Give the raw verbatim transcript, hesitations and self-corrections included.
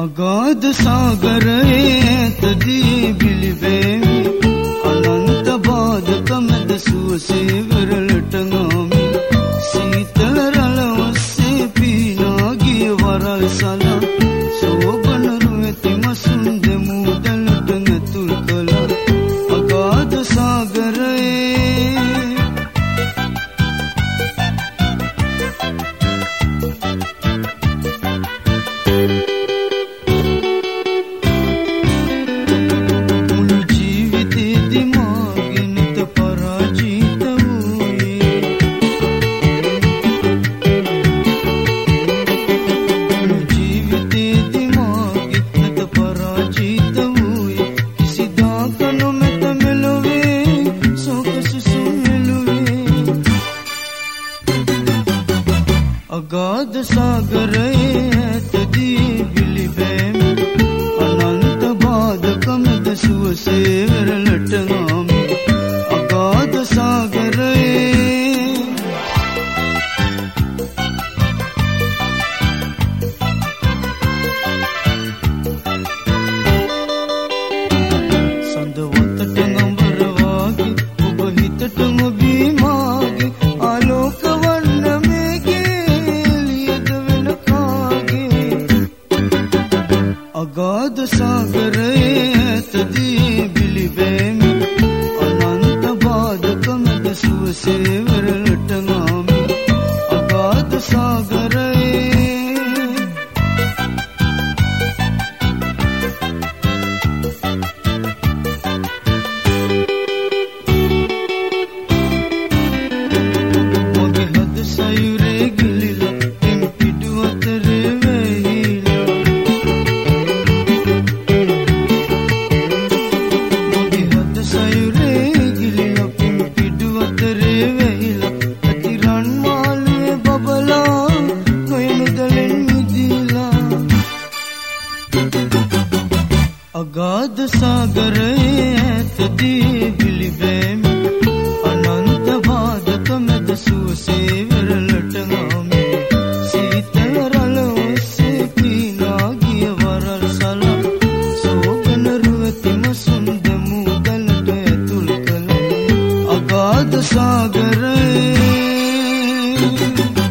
අගාධ සාගරයේ තදී බිලිවේමි අනන්ත බාධක මැද සුවසේ වෙරළට ගාමි සීතල රළ ඔස්සේ පීනා ගිය වරල් සලා සෝබන රුවති මසුන් දෙමුදලට නැතුල් කළා අගාධ සාගරයේ අගාධ සාගරයේ තදී බිලිවේමි අනන්ත බාධක මැද සුවසේ වෙරළට ගාමි අගාධ සාගරයේ සඳවතට නඹර වාගේ ඔබ හිතට නොබී මාගේ ආලෝක අගාධ සාගරයේ තදී බිලිවේමි අනන්ත බාධක මැද සුවසේ වෙරළට ගාමි අගාධ සාගරයේ මගේ හද සයුරේ ගිලිලා එම් පිටු අතරේ අගාධ සාගරයේ තදී බිලිවේමි අනන්ත බාධක මැද සුවසේ වෙරළට ගාමි සීතල රළ ඔස්සේ පීනා ගිය වරල් සලා සෝබන රුවති මසුන් දෙමුදලට ඇතුල් කළා අගාධ සාගරයේ